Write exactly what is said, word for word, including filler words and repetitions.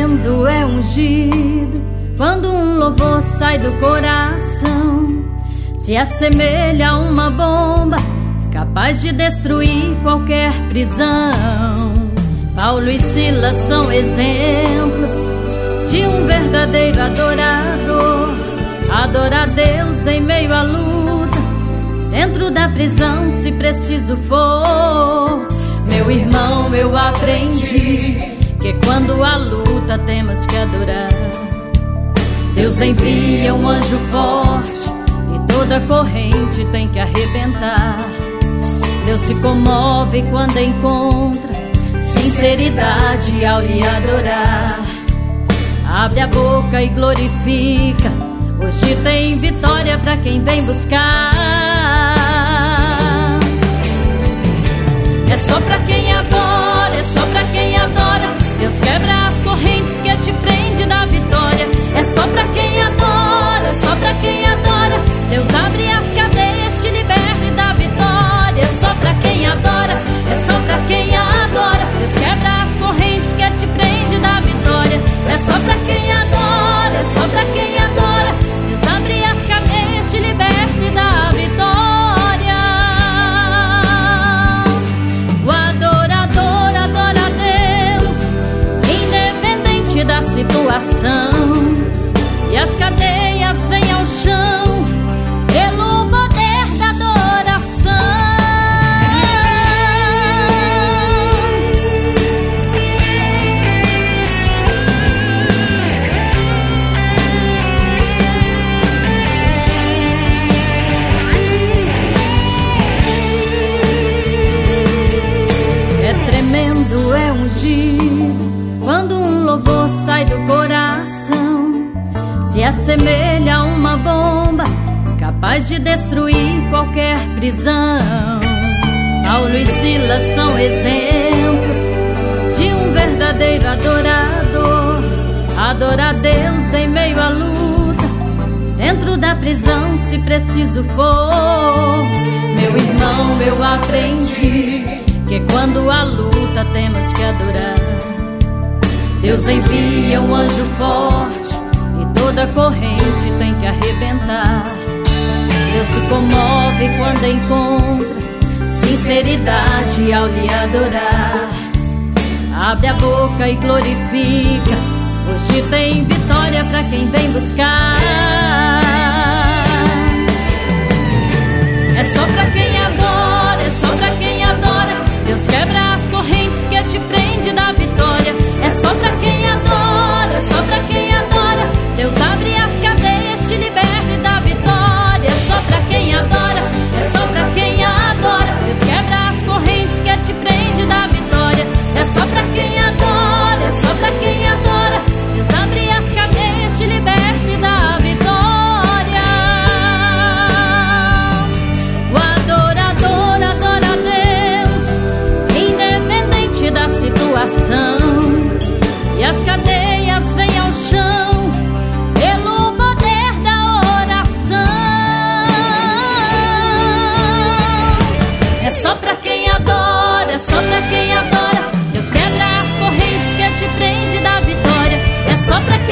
tremendo, é ungido quando um louvor sai do coração. Se assemelha a uma bomba capaz de destruir qualquer prisão. Paulo e Silas são exemplos de um verdadeiro adorador. Adora a Deus em meio à luta, dentro da prisão se preciso for. Meu irmão, eu aprendi que quando há luta temos que adorar. Deus envia um anjo forte e toda corrente tem que arrebentar. Deus se comove quando encontra sinceridade ao lhe adorar. Abre a boca e glorifica, hoje tem vitória pra quem vem buscar. É só pra quem adora, é só pra quem adora. Deus quebra as correntes que te prende na vitória. É só pra quem adora, é só pra quem adora. Deus abre as cadeias, te liberta e dá vitória. É só pra quem adora, é só pra quem adora. Deus quebra as correntes que te prende na vitória. É só pra quem adora, é só pra quem adora. Deus abre as cadeias, te liberta e dá vitória. Da situação, e as cadeias vêm ao chão pelo poder da adoração. É tremendo, é ungido quando um louvor sai do coração. Se assemelha a uma bomba capaz de destruir qualquer prisão. Paulo e Silas são exemplos de um verdadeiro adorador. Adora a Deus em meio à luta, dentro da prisão se preciso for. Meu irmão, eu aprendi que quando há luta temos que adorar. Deus envia um anjo forte e toda corrente tem que arrebentar. Deus se comove quando encontra sinceridade ao lhe adorar. Abre a boca e glorifica, hoje tem vitória pra quem vem buscar. É só pra quem adora, é só pra quem adora. Deus quebra as correntes que te prende na vitória. É só pra quem adora, é só pra quem adora. Deus abre as cadeias, te liberta e dá vitória. É só pra quem adora, é só pra quem adora. Deus quebra as correntes que te prende na vitória. É só pra quem adora, é só pra quem adora. Deus abre as cadeias, te liberta e dá vitória. O adorador adora a Deus, independente da situação. E as cadeias vêm ao chão pelo poder da oração. É só pra quem adora, é só pra quem adora. Deus quebra as correntes que te prende da vitória. É só pra quem